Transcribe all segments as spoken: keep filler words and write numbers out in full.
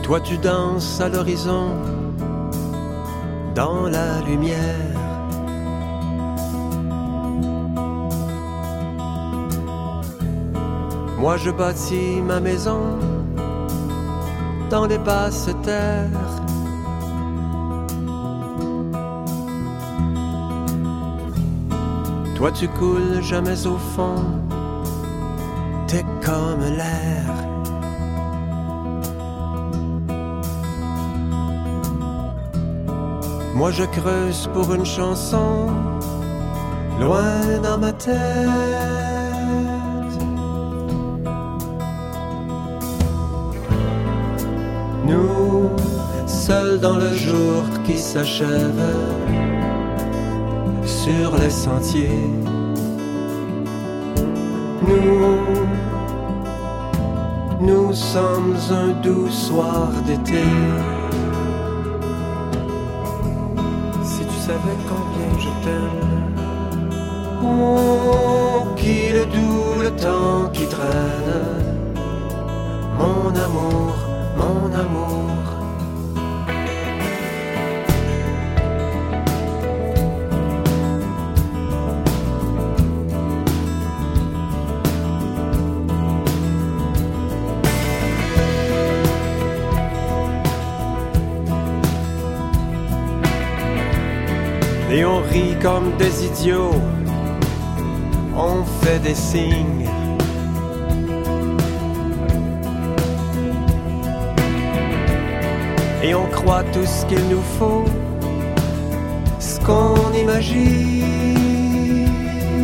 Toi tu danses à l'horizon, dans la lumière. Moi je bâtis ma maison dans les basses terres. Toi tu coules jamais au fond, t'es comme l'air. Moi je creuse pour une chanson, loin dans ma tête. Nous, seuls dans le jour qui s'achève, sur les sentiers. Nous, nous sommes un doux soir d'été. Tu savais combien je t'aime. Oh, qu'il est doux le temps qui traîne. Mon amour, mon amour. Et on rit comme des idiots, on fait des signes. Et on croit tout ce qu'il nous faut, ce qu'on imagine.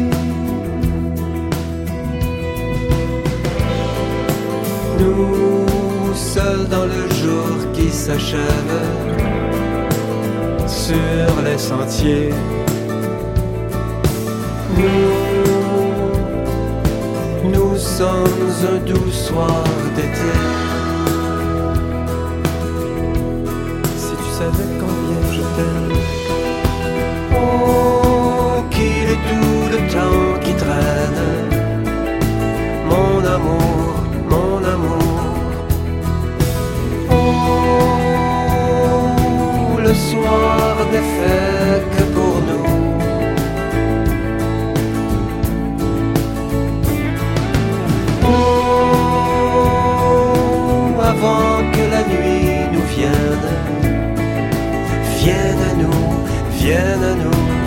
Nous, seuls dans le jour qui s'achève, sur les sentiers. Nous, nous sommes un doux soir d'été. Si tu savais combien je t'aime. Oh, qu'il est doux le temps qui traîne. Mon amour, mon amour. Oh, le soir n'est fait que pour nous. Oh, avant que la nuit nous vienne, vienne à nous, vienne à nous.